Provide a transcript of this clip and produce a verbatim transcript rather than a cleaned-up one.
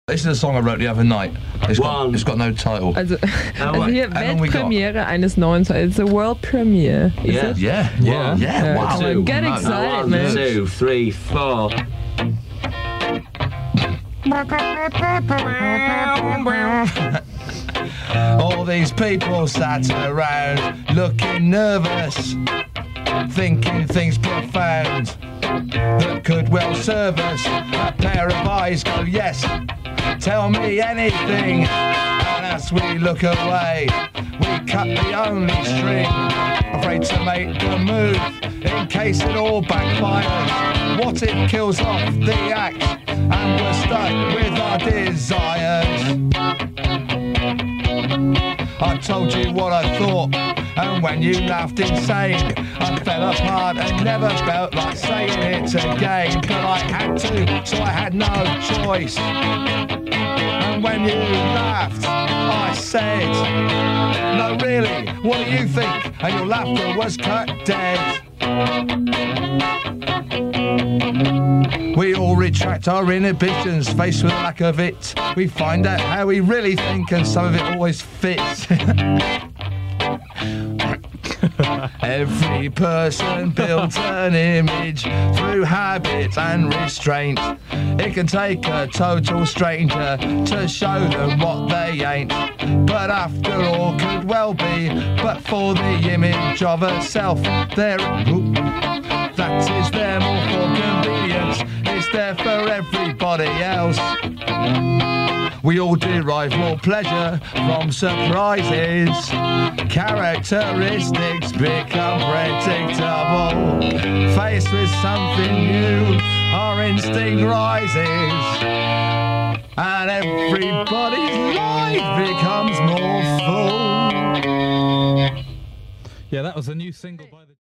This is a song I wrote the other night. It's got, it's got no title. Also, also hier Weltpremiere eines neuen Songs. It's a world premiere. Yeah. It? yeah, yeah, yeah, yeah. Wow. Two, get excited, one, man. Two, three, four. All these people sat around looking nervous, thinking things profound that could well serve us. A pair of eyes go, yes, tell me anything. And as we look away, we cut the only string, afraid to make the move in case it all backfires. What if kills off the act and we're stuck with our desires? I told you what I thought, and when you laughed insane, I fell apart and never felt like saying it again. But I had to, so I had no choice. And when you laughed, I said, no really, what do you think? And your laughter was cut dead. We all retract our inhibitions, faced with the lack of it. We find out how we really think, and some of it always fits. Every person builds an image through habit and restraint. It can take a total stranger to show them what they ain't. But after all could well be, but for the image of herself, there, that is there more for convenience. It's there for everybody else. We all derive more pleasure from surprises. Characteristics become predictable. Faced with something new, our instinct rises, and everybody's life becomes more full. Yeah, that was a new single by the...